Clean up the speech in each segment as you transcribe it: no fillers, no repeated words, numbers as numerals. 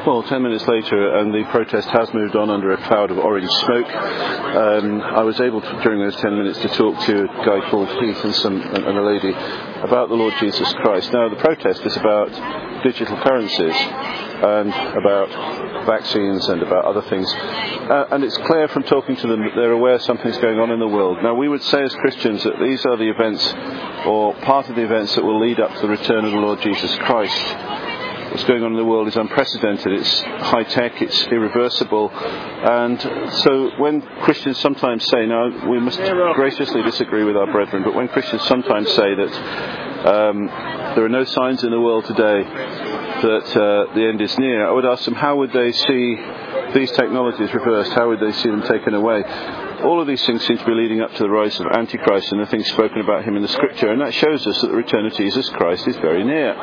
Well, 10 minutes later, and the protest has moved on under a cloud of orange smoke. I was able to, during those 10 minutes, to talk to a guy called Heath and a lady about the Lord Jesus Christ. Now, the protest is about digital currencies and about vaccines and about other things. And it's clear from talking to them that they're aware something's going on in the world. Now, we would say as Christians that these are the events, or part of the events, that will lead up to the return of the Lord Jesus Christ. What's going on in the world is unprecedented, it's high-tech, it's irreversible. And so when Christians sometimes say, now we must graciously disagree with our brethren, but when Christians sometimes say that there are no signs in the world today that the end is near, I would ask them, how would they see these technologies reversed? How would they see them taken away? All of these things seem to be leading up to the rise of Antichrist and the things spoken about him in the Scripture, and that shows us that the return of Jesus Christ is very near.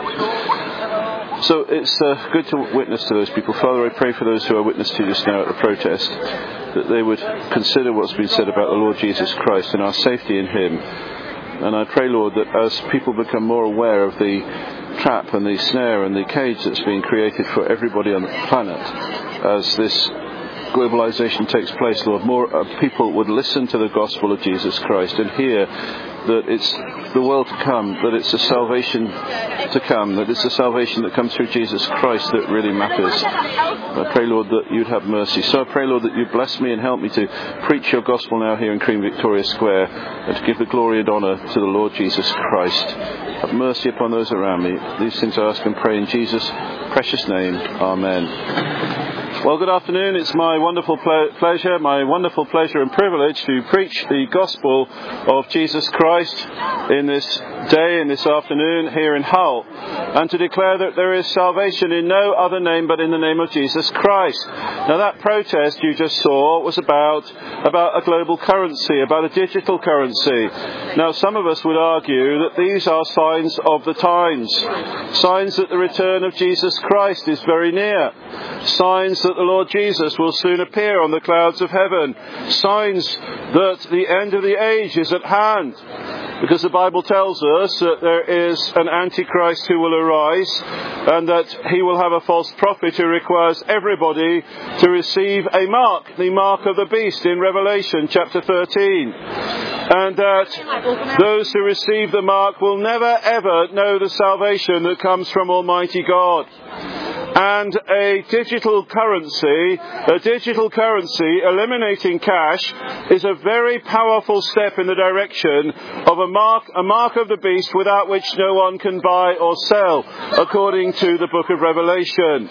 So it's good to witness to those people. Father, I pray for those who are witness to just now at the protest, that they would consider what's been said about the Lord Jesus Christ and our safety in him. And I pray, Lord, that as people become more aware of the trap and the snare and the cage that's being created for everybody on the planet, as this globalization takes place, Lord, more people would listen to the gospel of Jesus Christ and hear that it's the world to come, that it's the salvation to come, that it's the salvation that comes through Jesus Christ that really matters. I pray, Lord, that you'd have mercy. So I pray, Lord, that you'd bless me and help me to preach your gospel now here in Queen Victoria Square and to give the glory and honour to the Lord Jesus Christ. Have mercy upon those around me. These things I ask and pray in Jesus' precious name. Amen. Well, good afternoon. It's my wonderful pleasure and privilege to preach the gospel of Jesus Christ in this day, in this afternoon here in Hull, and to declare that there is salvation in no other name but in the name of Jesus Christ. Now, that protest you just saw was about a global currency, about a digital currency. Now, some of us would argue that these are signs of the times, signs that the return of Jesus Christ is very near, signs that the Lord Jesus will soon appear on the clouds of heaven, signs that the end of the age is at hand, because the Bible tells us that there is an Antichrist who will arise and that he will have a false prophet who requires everybody to receive a mark, the mark of the beast in Revelation chapter 13. And that those who receive the mark will never ever know the salvation that comes from Almighty God. And a digital currency eliminating cash is a very powerful step in the direction of a mark of the beast without which no one can buy or sell, according to the book of Revelation.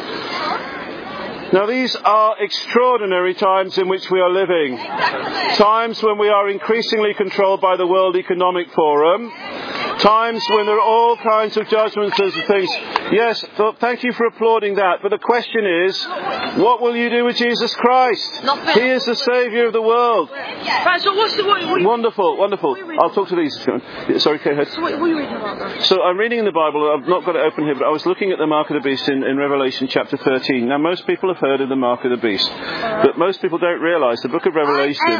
Now, these are extraordinary times in which we are living. Times when we are increasingly controlled by the World Economic Forum. Times when there are all kinds of judgments and things. Yes, thank you for applauding that. But the question is, what will you do with Jesus Christ? Nothing. He is the Saviour of the world. Right, so what Wonderful. I'll talk to these. Sorry, go ahead. So what are you reading about now? So I'm reading in the Bible. I've not got it open here, but I was looking at the mark of the beast in Revelation chapter 13. Now, most people have heard of the mark of the beast, but most people don't realise the book of Revelation.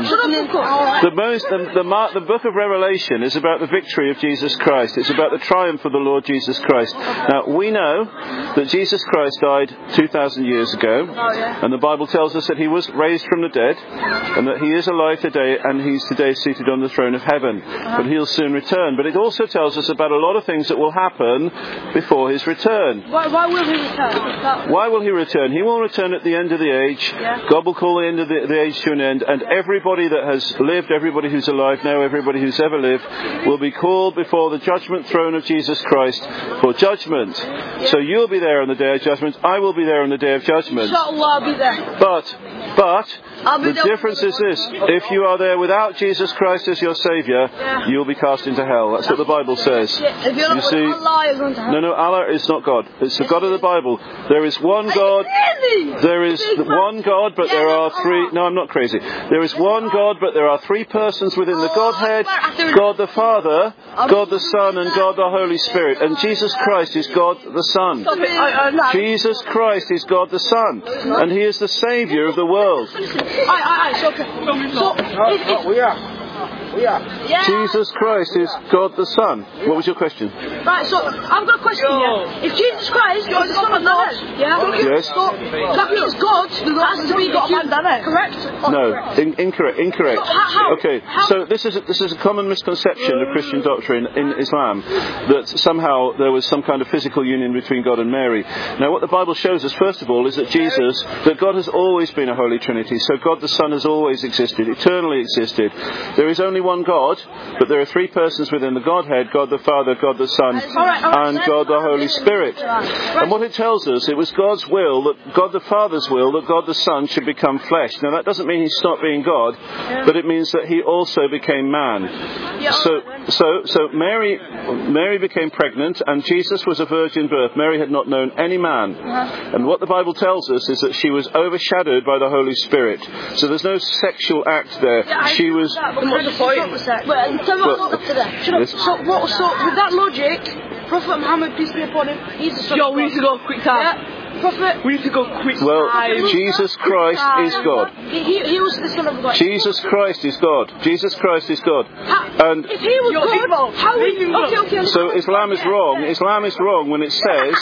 The book of Revelation is about the victory of Jesus Christ. It's about the triumph of the Lord Jesus Christ. Now, we know that Jesus Christ died 2,000 years ago, and the Bible tells us that he was raised from the dead, and that he is alive today, and he's today seated on the throne of heaven. But he'll soon return. But it also tells us about a lot of things that will happen before his return. Why will he return? Why will he return? He will return at the end of the age. Yeah. God will call the end of the age to an end, and everybody that has lived, everybody who's alive now, everybody who's ever lived, will be called before the judgment throne of Jesus Christ for judgment. Yeah. So you'll be there on the day of judgment. I will be there on the day of judgment. Inshallah, I'll be there. But the difference is this: if you are there without Jesus Christ as your Saviour, you'll be cast into hell. That's what the Bible says. If you're not with Allah, you're going to hell. No, Allah is not God. It's the God of the Bible. There is one God. There is one God, but there are three. No, I'm not crazy. There is one God, but there are three persons within the Godhead: God the Father, God the Son, and God the Holy Spirit. And Jesus Christ is God the Son. Jesus Christ is God the Son, and He is the Saviour of the world. Jesus Christ is God the Son. What was your question? Right, so I've got a question here. If Jesus Christ is the Son of God, Yeah. Yes. So that means God has to be got a man, doesn't it? Correct? No, incorrect. Okay, so this is a common misconception of Christian doctrine in Islam, that somehow there was some kind of physical union between God and Mary. Now, what the Bible shows us, first of all, is that God has always been a Holy Trinity. So God the Son has always existed, eternally existed. There is only one God, but there are three persons within the Godhead: God the Father, God the Son, and God the Holy Spirit. And what it tells us, it was God's will, that God the Father's will, that God the Son should become flesh. Now, that doesn't mean he stopped being God, but it means that he also became man. So Mary became pregnant, and Jesus was a virgin birth. Mary had not known any man. And what the Bible tells us is that she was overshadowed by the Holy Spirit. So there's no sexual act there. She was... What's the point? So with that logic, Prophet Muhammad, peace be upon him, he's the son of God. We need to go quick time. Prophet. We need to go quick time. Well, Jesus Christ is God. He was the son of God. Jesus Christ is God. Jesus Christ is God. And if he was God, how would you... Okay. So Islam is wrong. Islam is wrong when it says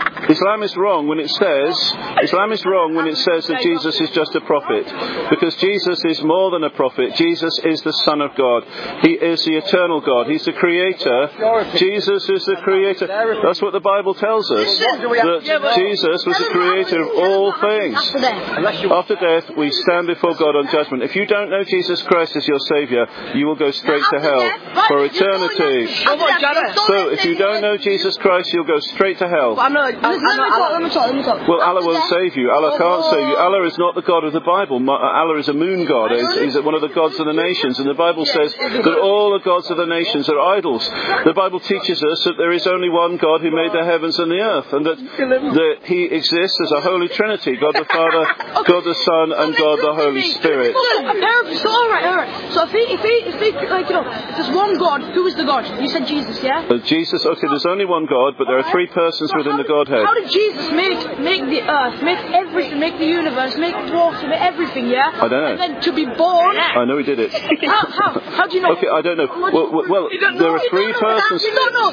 that Jesus is just a prophet, because Jesus is more than a prophet. Jesus is the Son of God. He is the eternal God. He's the Creator. Jesus is the Creator. That's what the Bible tells us. That Jesus was the Creator of all things. After death, we stand before God on judgment. If you don't know Jesus Christ as your Saviour, you will go straight to hell for eternity. So if you don't know Jesus Christ, you'll go straight to hell. Let me talk. Well, Allah won't save you. Allah can't save you. Allah is not the God of the Bible. Allah is a moon god. He's one of the gods of the nations. And the Bible says that all the gods of the nations are idols. The Bible teaches us that there is only one God who made the heavens and the earth, and that He exists as a Holy Trinity: God the Father, God the Son, and God the Holy Spirit. So alright. So if there's one God, who is the God? You said Jesus, yeah? Jesus. Okay, there's only one God, but there are three persons within the Godhead. How did Jesus make the earth, make everything, make the universe, make water, make everything, yeah? I don't know. And then to be born... I know He did it. How do you know? Okay, I don't know. Well, there are three persons...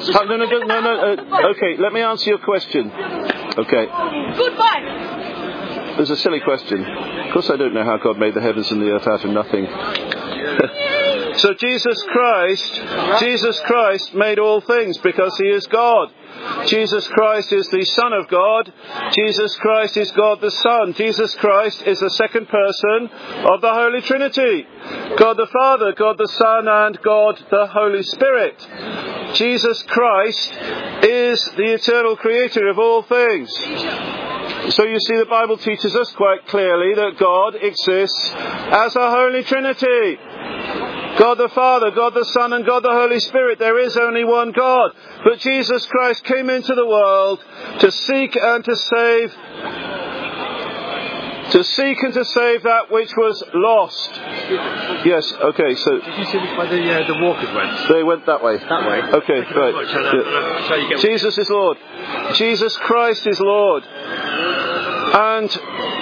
No. Okay, let me answer your question. Okay. Goodbye. There's a silly question. Of course I don't know how God made the heavens and the earth out of nothing. So Jesus Christ made all things because He is God. Jesus Christ is the Son of God. Jesus Christ is God the Son. Jesus Christ is the second person of the Holy Trinity: God the Father, God the Son, and God the Holy Spirit. Jesus Christ is the eternal Creator of all things. So you see, the Bible teaches us quite clearly that God exists as a Holy Trinity: God the Father, God the Son, and God the Holy Spirit. There is only one God. But Jesus Christ came into the world to seek and to save that which was lost. Yes, okay, so... Did you see where the walkers went? They went that way. That way? Okay, right. Yeah. Jesus is Lord. Jesus Christ is Lord. And...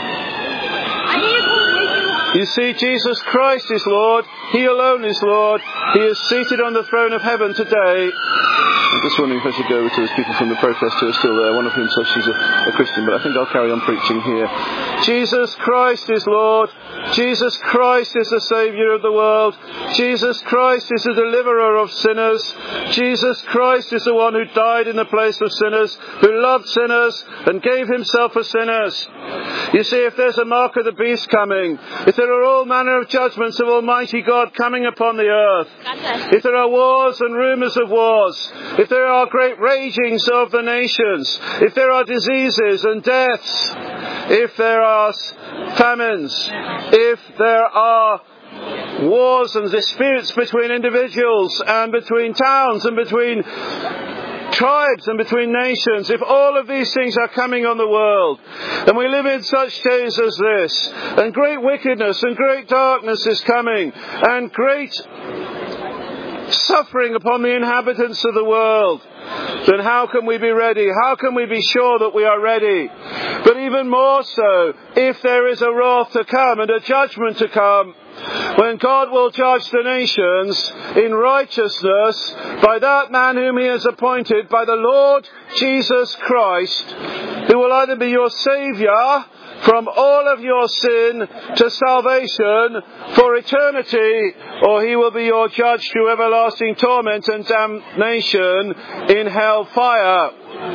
you see, Jesus Christ is Lord. He alone is Lord. He is seated on the throne of heaven today. I'm just wondering if I should go over to those people from the protest who are still there. One of whom says she's a Christian, but I think I'll carry on preaching here. Jesus Christ is Lord. Jesus Christ is the Saviour of the world. Jesus Christ is the deliverer of sinners. Jesus Christ is the one who died in the place of sinners, who loved sinners and gave Himself for sinners. You see, if there's a mark of the beast coming, if there are all manner of judgments of Almighty God coming upon the earth, if there are wars and rumours of wars, if there are great ragings of the nations, if there are diseases and deaths, if there are famines, if there are wars and disputes between individuals and between towns and between tribes and between nations, if all of these things are coming on the world, and we live in such days as this, and great wickedness and great darkness is coming, and great suffering upon the inhabitants of the world, then how can we be ready? How can we be sure that we are ready? But even more so, if there is a wrath to come and a judgment to come, when God will judge the nations in righteousness by that man whom He has appointed, by the Lord Jesus Christ, who will either be your Saviour from all of your sin to salvation for eternity, or he will be your judge to everlasting torment and damnation in hell fire.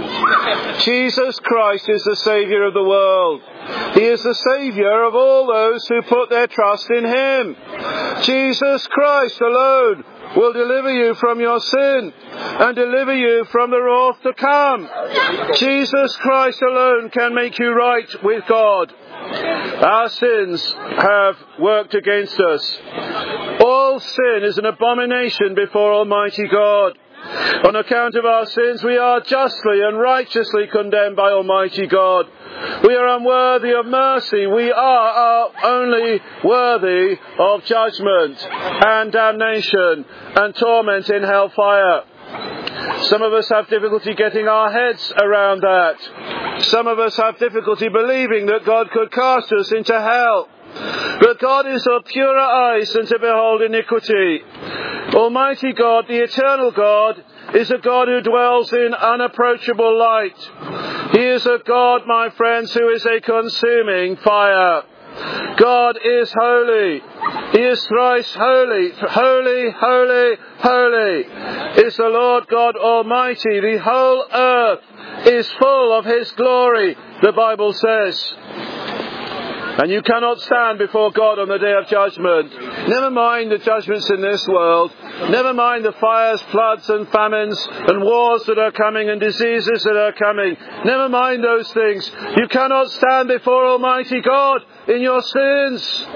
Jesus Christ is the Saviour of the world. He is the Saviour of all those who put their trust in him. Jesus Christ alone will deliver you from your sin and deliver you from the wrath to come. Jesus Christ alone can make you right with God. Our sins have worked against us. All sin is an abomination before Almighty God. On account of our sins, we are justly and righteously condemned by Almighty God. We are unworthy of mercy. We are only worthy of judgment and damnation and torment in hellfire. Some of us have difficulty getting our heads around that. Some of us have difficulty believing that God could cast us into hell. But God is of purer eyes than to behold iniquity. Almighty God, the eternal God, is a God who dwells in unapproachable light. He is a God, my friends, who is a consuming fire. God is holy. He is thrice holy. Holy, holy, holy is the Lord God Almighty. The whole earth is full of his glory, the Bible says. And you cannot stand before God on the day of judgment. Never mind the judgments in this world. Never mind the fires, floods and famines and wars that are coming and diseases that are coming. Never mind those things. You cannot stand before Almighty God in your sins.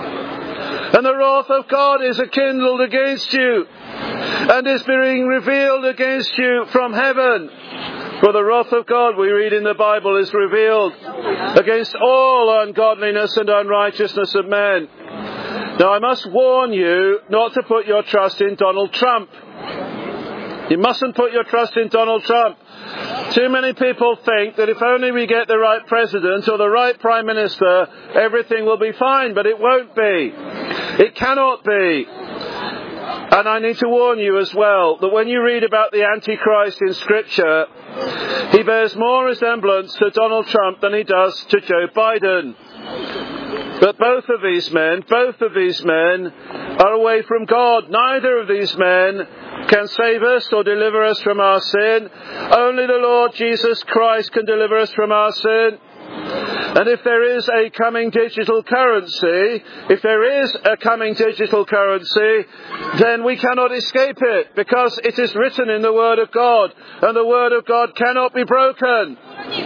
And the wrath of God is kindled against you and is being revealed against you from heaven. For the wrath of God, we read in the Bible, is revealed against all ungodliness and unrighteousness of men. Now, I must warn you not to put your trust in Donald Trump. You mustn't put your trust in Donald Trump. Too many people think that if only we get the right president or the right prime minister, everything will be fine, but it won't be. It cannot be. And I need to warn you as well that when you read about the Antichrist in Scripture, he bears more resemblance to Donald Trump than he does to Joe Biden. But both of these men are away from God. Neither of these men can save us or deliver us from our sin. Only the Lord Jesus Christ can deliver us from our sin. And if there is a coming digital currency, then we cannot escape it, because it is written in the Word of God, and the Word of God cannot be broken.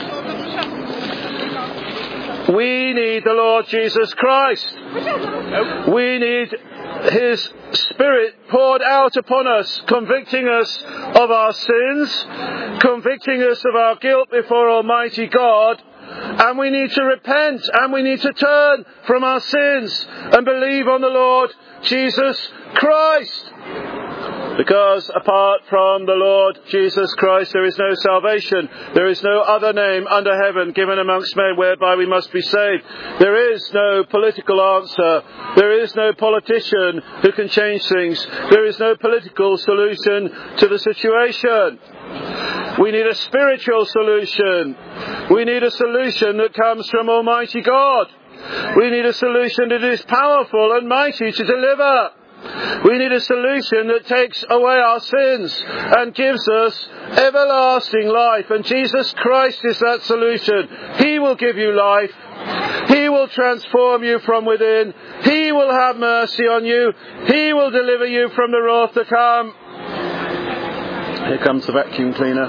We need the Lord Jesus Christ. We need his Spirit poured out upon us, convicting us of our sins, convicting us of our guilt before Almighty God. And we need to repent, and we need to turn from our sins and believe on the Lord Jesus Christ. Because apart from the Lord Jesus Christ, there is no salvation. There is no other name under heaven given amongst men whereby we must be saved. There is no political answer. There is no politician who can change things. There is no political solution to the situation. We need a spiritual solution. We need a solution that comes from Almighty God. We need a solution that is powerful and mighty to deliver. We need a solution that takes away our sins and gives us everlasting life. And Jesus Christ is that solution. He will give you life. He will transform you from within. He will have mercy on you. He will deliver you from the wrath to come. Here comes the vacuum cleaner.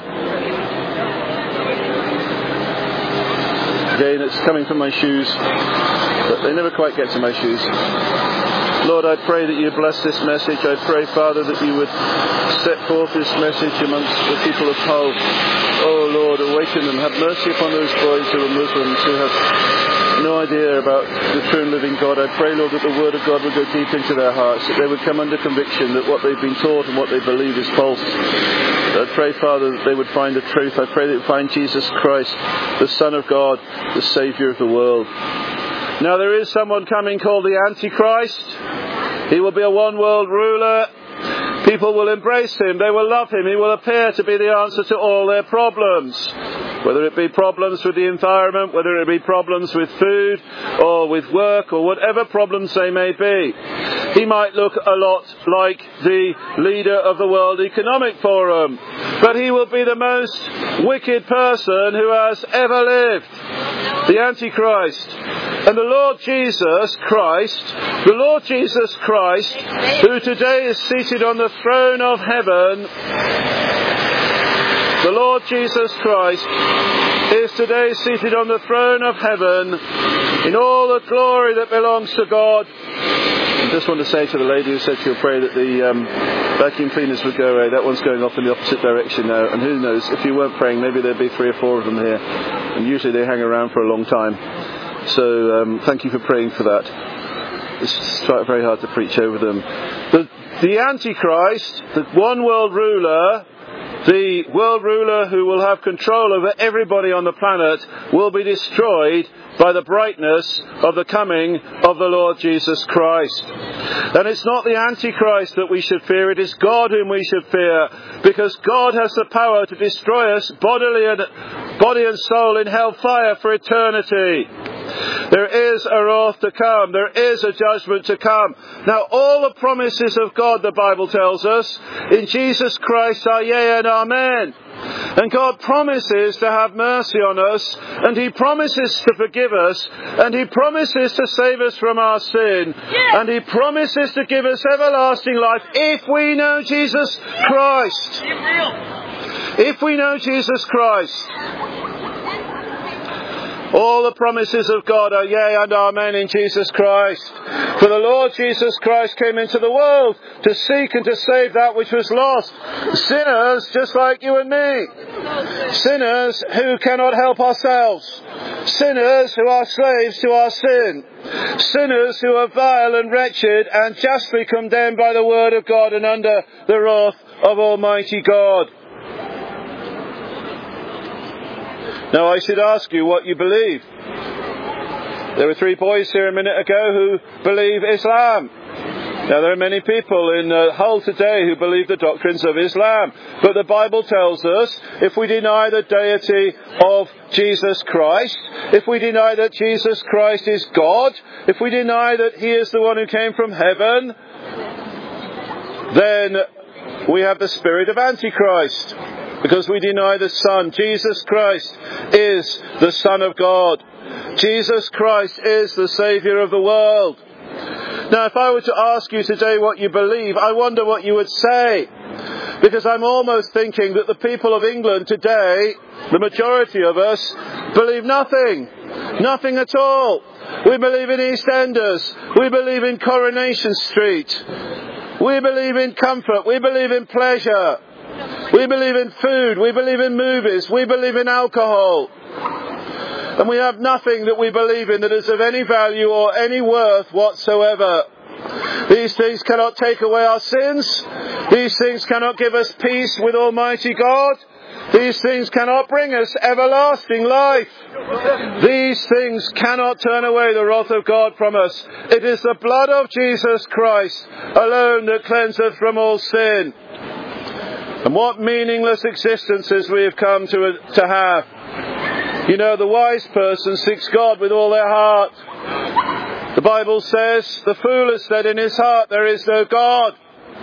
Again, it's coming from my shoes, but they never quite get to my shoes. Lord, I pray that you bless this message. I pray, Father, that you would set forth this message amongst the people of Hull. Oh, Lord, awaken them. Have mercy upon those boys who are Muslims, who have no idea about the true and living God. I pray, Lord, that the Word of God would go deep into their hearts, that they would come under conviction that what they've been taught and what they believe is false. I pray, Father, that they would find the truth. I pray they would find Jesus Christ, the Son of God, the Saviour of the world. Now there is someone coming called the Antichrist. He will be a one-world ruler. People will embrace him. They will love him. He will appear to be the answer to all their problems. whether it be problems with the environment, whether it be problems with food or with work or whatever problems they may be. He might look a lot like the leader of the World Economic Forum, but he will be the most wicked person who has ever lived, the Antichrist. And the Lord Jesus Christ, who today is seated on the throne of heaven, the Lord Jesus Christ is today seated on the throne of heaven in all the glory that belongs to God. I just want to say to the lady who said she'll pray that the vacuum cleaners would go away, that one's going off in the opposite direction now, and who knows, if you weren't praying, maybe there'd be 3 or 4 of them here, and usually they hang around for a long time. So thank you for praying for that. It's very hard to preach over them. The Antichrist, the one world ruler, the world ruler who will have control over everybody on the planet, will be destroyed by the brightness of the coming of the Lord Jesus Christ. And it's not the Antichrist that we should fear, it is God whom we should fear, because God has the power to destroy us body and soul in hellfire for eternity. There is a wrath to come. There is a judgment to come. Now, all the promises of God, the Bible tells us, in Jesus Christ are yea and amen. And God promises to have mercy on us, and He promises to forgive us, and He promises to save us from our sin, and He promises to give us everlasting life if we know Jesus Christ. If we know Jesus Christ. All the promises of God are yea and amen in Jesus Christ. For the Lord Jesus Christ came into the world to seek and to save that which was lost. Sinners just like you and me. Sinners who cannot help ourselves. Sinners who are slaves to our sin. Sinners who are vile and wretched and justly condemned by the word of God and under the wrath of Almighty God. Now I should ask you what you believe. There were 3 boys here a minute ago who believe Islam. Now there are many people in Hull today who believe the doctrines of Islam. But the Bible tells us, if we deny the deity of Jesus Christ, if we deny that Jesus Christ is God, if we deny that He is the one who came from heaven, then we have the spirit of Antichrist. Because we deny the Son. Jesus Christ is the Son of God. Jesus Christ is the Saviour of the world. Now, if I were to ask you today what you believe, I wonder what you would say. Because I'm almost thinking that the people of England today, the majority of us, believe nothing. Nothing at all. We believe in EastEnders. We believe in Coronation Street. We believe in comfort. We believe in pleasure. We believe in food, we believe in movies, we believe in alcohol. And we have nothing that we believe in that is of any value or any worth whatsoever. These things cannot take away our sins. These things cannot give us peace with Almighty God. These things cannot bring us everlasting life. These things cannot turn away the wrath of God from us. It is the blood of Jesus Christ alone that cleanseth from all sin. And what meaningless existences we have come to have. You know, the wise person seeks God with all their heart. The Bible says, the fool has said in his heart, there is no God.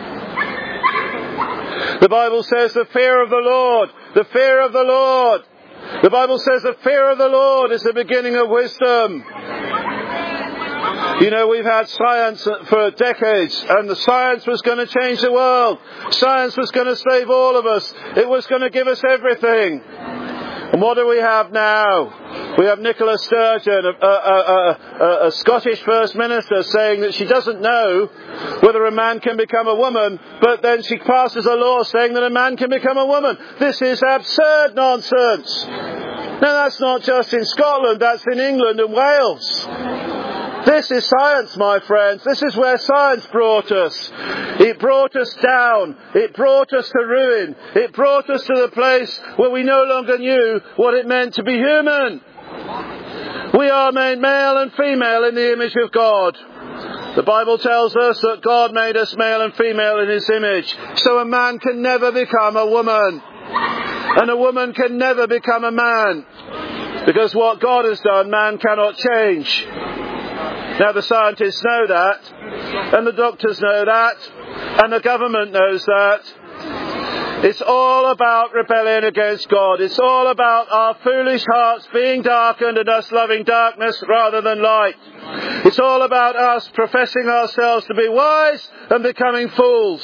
The Bible says, the fear of the Lord. The fear of the Lord. The Bible says, the fear of the Lord is the beginning of wisdom. You know, we've had science for decades, and the science was going to change the world. Science was going to save all of us. It was going to give us everything. And what do we have now? We have Nicola Sturgeon, a Scottish First Minister, saying that she doesn't know whether a man can become a woman, but then she passes a law saying that a man can become a woman. This is absurd nonsense. Now that's not just in Scotland, that's in England and Wales. This is science, my friends. This is where science brought us. It brought us down. It brought us to ruin. It brought us to the place where we no longer knew what it meant to be human. We are made male and female in the image of God. The Bible tells us that God made us male and female in His image. So a man can never become a woman. And a woman can never become a man. Because what God has done, man cannot change. Now the scientists know that. And the doctors know that. And the government knows that. It's all about rebellion against God. It's all about our foolish hearts being darkened and us loving darkness rather than light. It's all about us professing ourselves to be wise and becoming fools.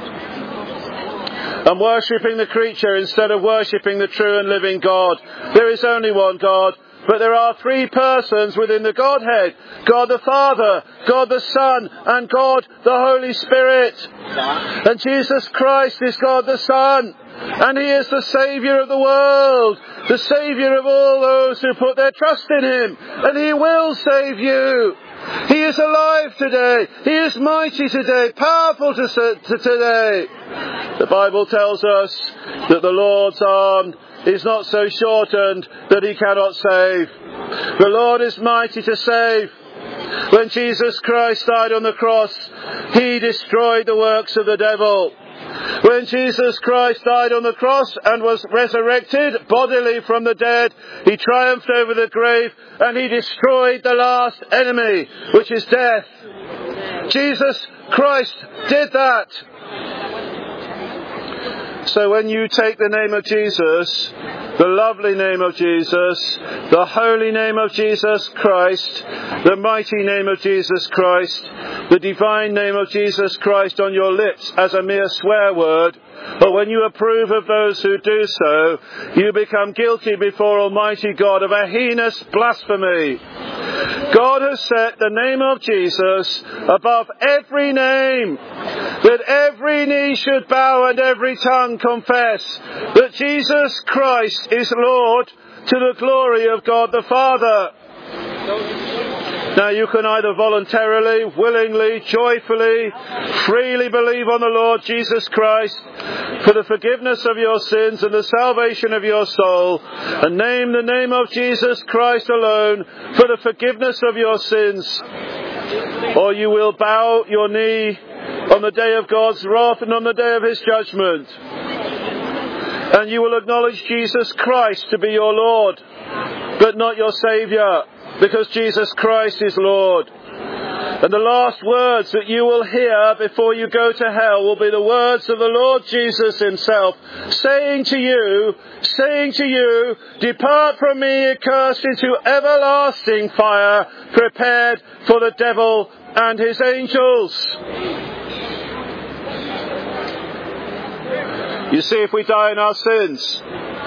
And worshipping the creature instead of worshipping the true and living God. There is only one God. But there are three persons within the Godhead. God the Father, God the Son, and God the Holy Spirit. And Jesus Christ is God the Son. And He is the Saviour of the world. The Saviour of all those who put their trust in Him. And He will save you. He is alive today. He is mighty today, powerful today. The Bible tells us that the Lord's arm is not so shortened that He cannot save. The Lord is mighty to save. When Jesus Christ died on the cross, He destroyed the works of the devil. When Jesus Christ died on the cross and was resurrected bodily from the dead, He triumphed over the grave and He destroyed the last enemy, which is death. Jesus Christ did that. So when you take the name of Jesus, the lovely name of Jesus, the holy name of Jesus Christ, the mighty name of Jesus Christ, the divine name of Jesus Christ on your lips as a mere swear word, but when you approve of those who do so, you become guilty before Almighty God of a heinous blasphemy. God has set the name of Jesus above every name, that every knee should bow and every tongue confess that Jesus Christ is Lord, to the glory of God the Father. Now you can either voluntarily, willingly, joyfully, freely believe on the Lord Jesus Christ for the forgiveness of your sins and the salvation of your soul, and name the name of Jesus Christ alone for the forgiveness of your sins. Or you will bow your knee on the day of God's wrath and on the day of His judgment. And you will acknowledge Jesus Christ to be your Lord, but not your Saviour, because Jesus Christ is Lord. And the last words that you will hear before you go to hell will be the words of the Lord Jesus Himself, saying to you, depart from me, accursed, into everlasting fire, prepared for the devil and his angels. You see, if we die in our sins,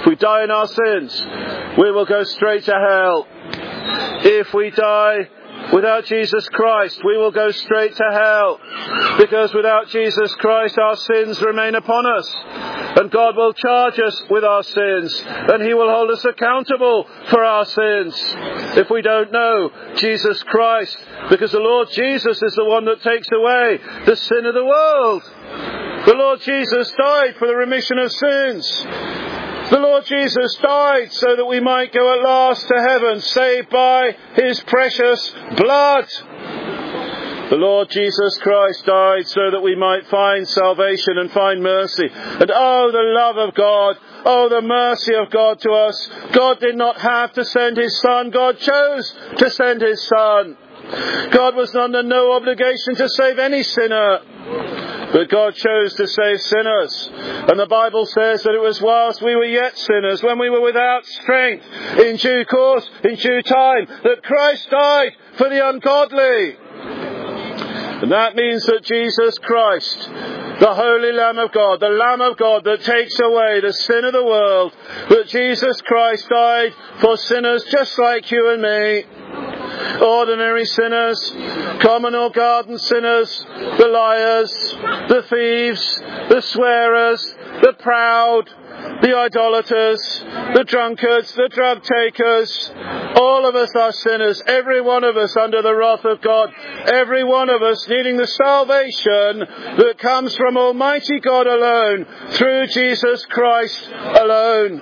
we will go straight to hell. If we die without Jesus Christ, we will go straight to hell. Because without Jesus Christ, our sins remain upon us. And God will charge us with our sins. And He will hold us accountable for our sins if we don't know Jesus Christ. Because the Lord Jesus is the one that takes away the sin of the world. The Lord Jesus died for the remission of sins. The Lord Jesus died so that we might go at last to heaven, saved by His precious blood. The Lord Jesus Christ died so that we might find salvation and find mercy. And oh, the love of God, oh, the mercy of God to us. God did not have to send His Son. God chose to send His Son. God was under no obligation to save any sinner. But God chose to save sinners. And the Bible says that it was whilst we were yet sinners, when we were without strength, in due course, in due time, that Christ died for the ungodly. And that means that Jesus Christ, the Holy Lamb of God, the Lamb of God that takes away the sin of the world, that Jesus Christ died for sinners just like you and me. Ordinary sinners, common or garden sinners, the liars, the thieves, the swearers, the proud, the idolaters, the drunkards, the drug takers. All of us are sinners, every one of us under the wrath of God, every one of us needing the salvation that comes from Almighty God alone, through Jesus Christ alone.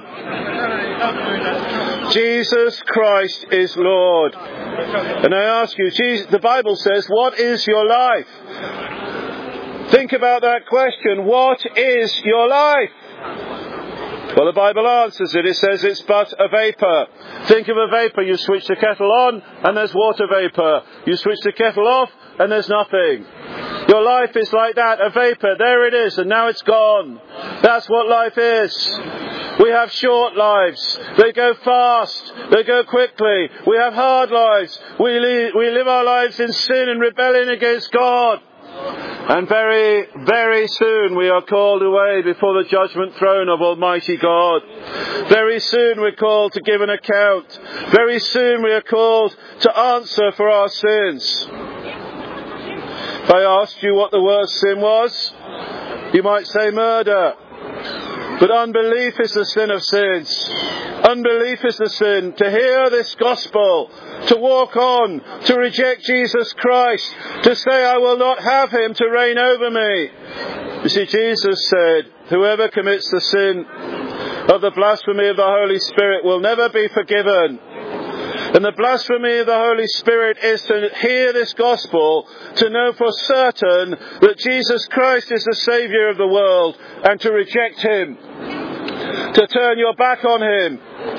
Jesus Christ is Lord. And I ask you, the Bible says, what is your life? Think about that question. What is your life? Well, the Bible answers it. It says it's but a vapour. Think of a vapour. You switch the kettle on and there's water vapour. You switch the kettle off and there's nothing. Your life is like that, a vapour. There it is, and now it's gone. That's what life is. We have short lives. They go fast. They go quickly. We have hard lives. We live our lives in sin and rebellion against God. And very, very soon we are called away before the judgment throne of Almighty God. Very soon we're called to give an account. Very soon we are called to answer for our sins. If I asked you what the worst sin was, you might say murder. But unbelief is the sin of sins. Unbelief is the sin. To hear this gospel, to walk on, to reject Jesus Christ, to say I will not have him to reign over me. You see, Jesus said, whoever commits the sin of the blasphemy of the Holy Spirit will never be forgiven. And the blasphemy of the Holy Spirit is to hear this gospel, to know for certain that Jesus Christ is the Saviour of the world, and to reject him, to turn your back on him.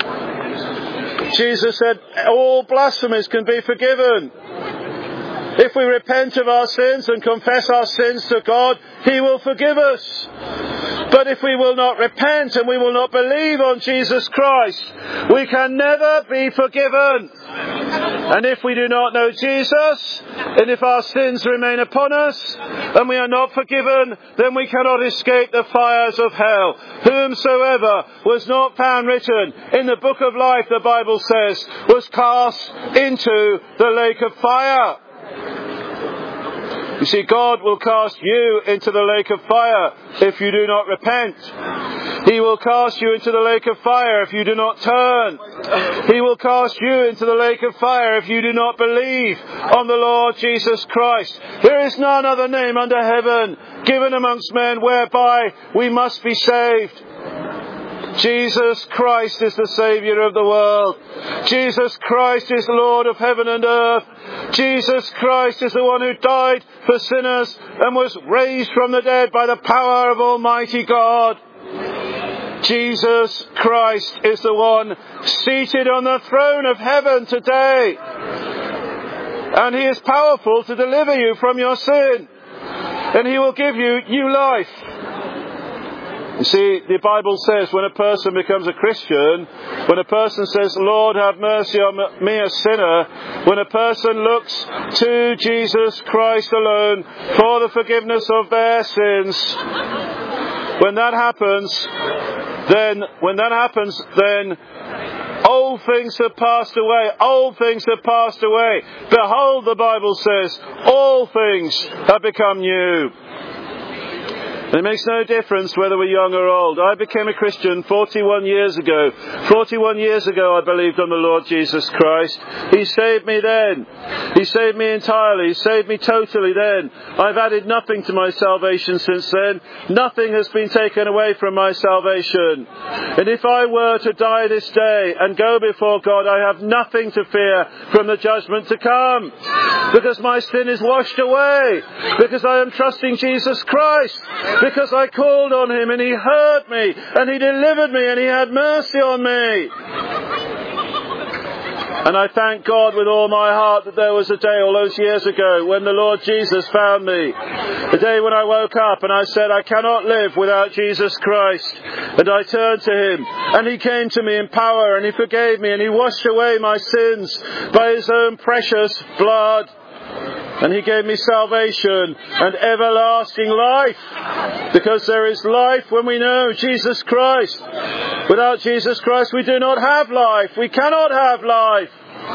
Jesus said all blasphemies can be forgiven. If we repent of our sins and confess our sins to God, he will forgive us. But if we will not repent and we will not believe on Jesus Christ, we can never be forgiven. And if we do not know Jesus, and if our sins remain upon us, and we are not forgiven, then we cannot escape the fires of hell. Whomsoever was not found written in the book of life, the Bible says, was cast into the lake of fire. You see, God will cast you into the lake of fire if you do not repent. He will cast you into the lake of fire if you do not turn. He will cast you into the lake of fire if you do not believe on the Lord Jesus Christ. There is none other name under heaven given amongst men whereby we must be saved. Jesus Christ is the Saviour of the world. Jesus Christ is Lord of heaven and earth. Jesus Christ is the one who died for sinners and was raised from the dead by the power of Almighty God. Jesus Christ is the one seated on the throne of heaven today. And he is powerful to deliver you from your sin. And he will give you new life. You see, the Bible says when a person becomes a Christian, when a person says, Lord, have mercy on me, a sinner, when a person looks to Jesus Christ alone for the forgiveness of their sins, when that happens, then old things have passed away. Old things have passed away. Behold, the Bible says, all things have become new. It makes no difference whether we're young or old. I became a Christian 41 years ago. 41 years ago I believed on the Lord Jesus Christ. He saved me then. He saved me entirely. He saved me totally then. I've added nothing to my salvation since then. Nothing has been taken away from my salvation. And if I were to die this day and go before God, I have nothing to fear from the judgment to come. Because my sin is washed away. Because I am trusting Jesus Christ. Because I called on him and he heard me and he delivered me and he had mercy on me. And I thank God with all my heart that there was a day all those years ago when the Lord Jesus found me. The day when I woke up and I said, I cannot live without Jesus Christ. And I turned to him and he came to me in power and he forgave me and he washed away my sins by his own precious blood. And he gave me salvation and everlasting life. Because there is life when we know Jesus Christ. Without Jesus Christ we do not have life. We cannot have life.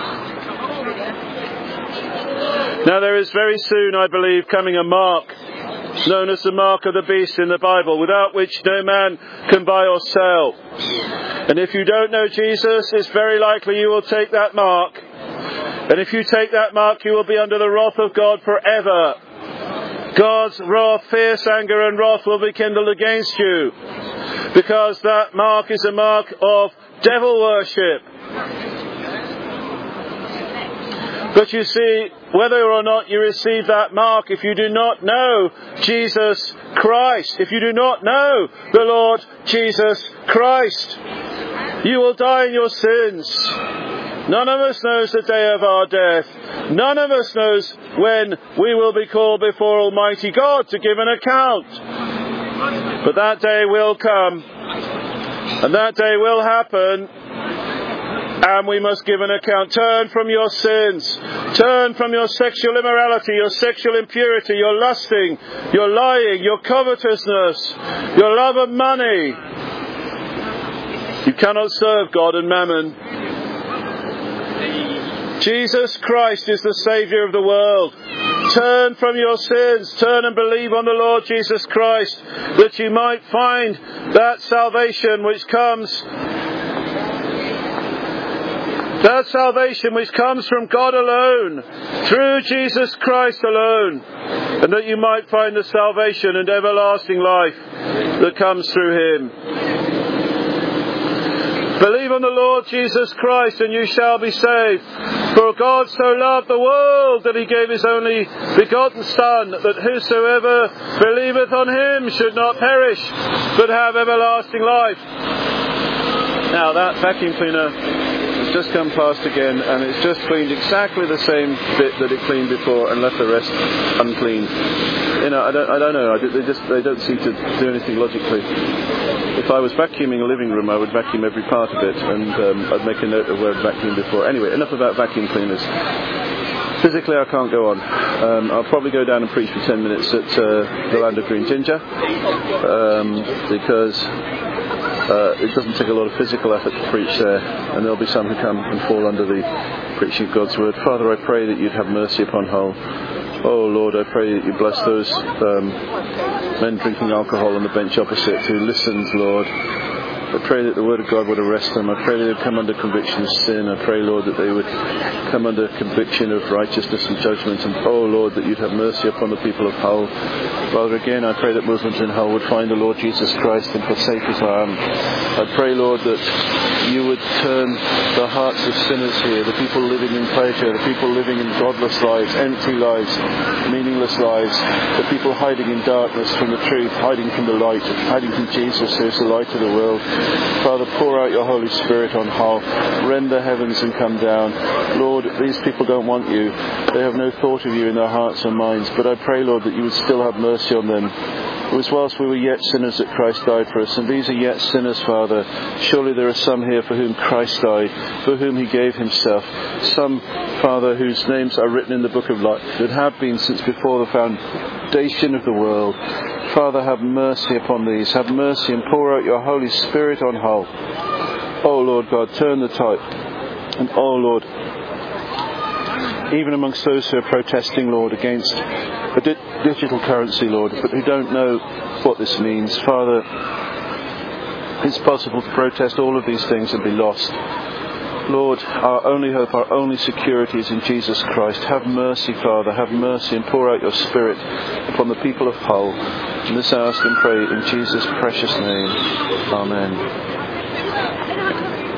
Now there is very soon, I believe, coming a mark known as the mark of the beast in the Bible, without which no man can buy or sell. And if you don't know Jesus, it's very likely you will take that mark. And if you take that mark, you will be under the wrath of God forever. God's wrath, fierce anger and wrath will be kindled against you. Because that mark is a mark of devil worship. But you see, whether or not you receive that mark, if you do not know Jesus Christ, if you do not know the Lord Jesus Christ, you will die in your sins. None of us knows the day of our death. None of us knows when we will be called before Almighty God to give an account. But that day will come, and that day will happen, and we must give an account. Turn from your sins. Turn from your sexual immorality, your sexual impurity, your lusting, your lying, your covetousness, your love of money. You cannot serve God and mammon. Jesus Christ is the Saviour of the world. Turn from your sins. Turn and believe on the Lord Jesus Christ, that you might find that salvation which comes from God alone, through Jesus Christ alone, and that you might find the salvation and everlasting life that comes through Him. Believe on the Lord Jesus Christ and you shall be saved. For God so loved the world that He gave His only begotten Son, that whosoever believeth on Him should not perish, but have everlasting life. Now that vacuum cleaner has just come past again, and it's just cleaned exactly the same bit that it cleaned before and left the rest uncleaned. You know, I don't know. They don't seem to do anything logically. If I was vacuuming a living room, I would vacuum every part of it, and I'd make a note of where I'd vacuumed before. Anyway, enough about vacuum cleaners. Physically, I can't go on. I'll probably go down and preach for 10 minutes at the Land of Green Ginger, because it doesn't take a lot of physical effort to preach there, and there'll be some who come and fall under the preaching of God's Word. Father, I pray that you'd have mercy upon Hull. Oh Lord, I pray that you bless those men drinking alcohol on the bench opposite who listened, Lord. I pray that the Word of God would arrest them. I pray that they would come under conviction of sin. I pray, Lord, that they would come under conviction of righteousness and judgment. And, oh, Lord, that you'd have mercy upon the people of Hull. Father, again, I pray that Muslims in Hull would find the Lord Jesus Christ and forsake Islam. I pray, Lord, that you would turn the hearts of sinners here, the people living in pleasure, the people living in godless lives, empty lives, meaningless lives, the people hiding in darkness from the truth, hiding from the light, hiding from Jesus, who is the light of the world. Father, pour out your Holy Spirit on Hull. Rend the heavens and come down. Lord, these people don't want you. They have no thought of you in their hearts and minds. But I pray, Lord, that you would still have mercy on them. It was whilst we were yet sinners that Christ died for us. And these are yet sinners, Father. Surely there are some here for whom Christ died, for whom He gave Himself. Some, Father, whose names are written in the book of life, that have been since before the foundation of the world. Father, have mercy upon these. Have mercy and pour out your Holy Spirit on Hull. Oh, Lord God, turn the tide. And, oh, Lord, even amongst those who are protesting, Lord, against a digital currency, Lord, but who don't know what this means, Father, it's possible to protest all of these things and be lost. Lord, our only hope, our only security is in Jesus Christ. Have mercy, Father, have mercy and pour out your Spirit upon the people of Hull. And this I ask and pray in Jesus' precious name. Amen.